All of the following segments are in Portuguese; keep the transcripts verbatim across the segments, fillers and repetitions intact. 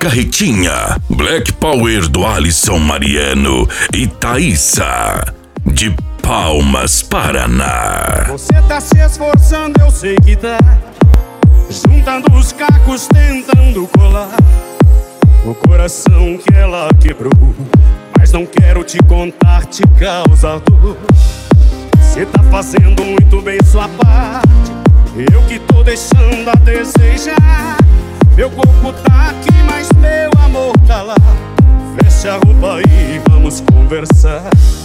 Carretinha, Black Power do Alisson Mariano e Thaísa, de Palmas, Paraná. Você tá se esforçando, eu sei que tá, juntando os cacos, tentando colar o coração que ela quebrou. Mas não quero te contar, te causa dor. Você tá fazendo muito bem sua parte, eu que tô deixando a desejar. Meu corpo tá aqui, mas meu amor tá lá. Fecha a roupa e vamos conversar.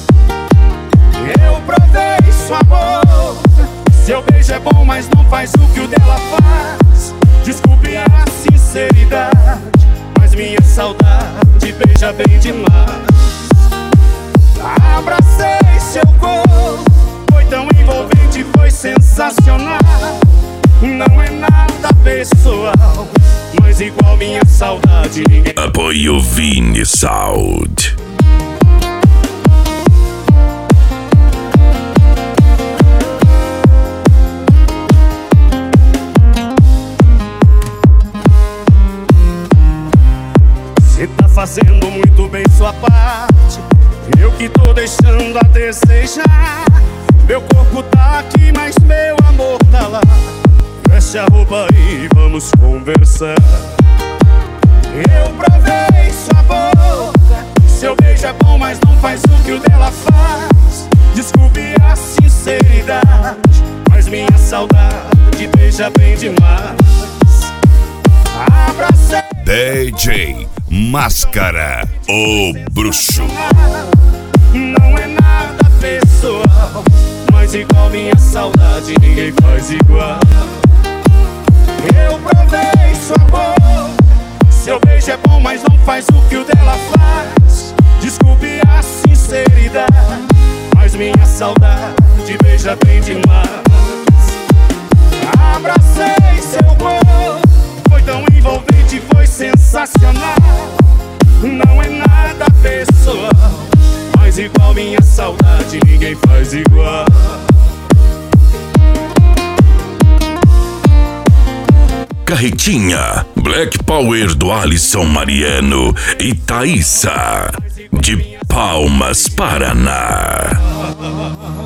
Eu provei sua boca, seu beijo é bom, mas não faz o que o dela faz. Desculpe a sinceridade, mas minha saudade beija bem demais. Abracei seu corpo, foi tão envolvente, foi sensacional. Não é nada pessoal, mas igual minha saudade ninguém... Apoio Vini Sound. Você tá fazendo muito bem sua parte, eu que tô deixando a desejar. Meu corpo tá aqui, mas meu amor tá lá. Fecha a roupa e vamos conversar. Eu provei sua boca, seu beijo é bom, mas não faz o que o dela faz. Desculpe a sinceridade, mas minha saudade beija bem demais. Abracei D J Máscara, o bruxo. Não é nada pessoal, mas igual minha saudade ninguém faz igual. Eu provei sua boca, seu beijo é bom, mas não faz o que o dela faz. Desculpe a sinceridade, mas minha saudade beija bem demais. Abracei seu corpo, foi tão envolvente, foi sensacional. Não é nada pessoal, mas igual minha saudade ninguém faz igual. Carretinha, Black Power do Alisson Mariano e Thaísa, de Palmas, Paraná.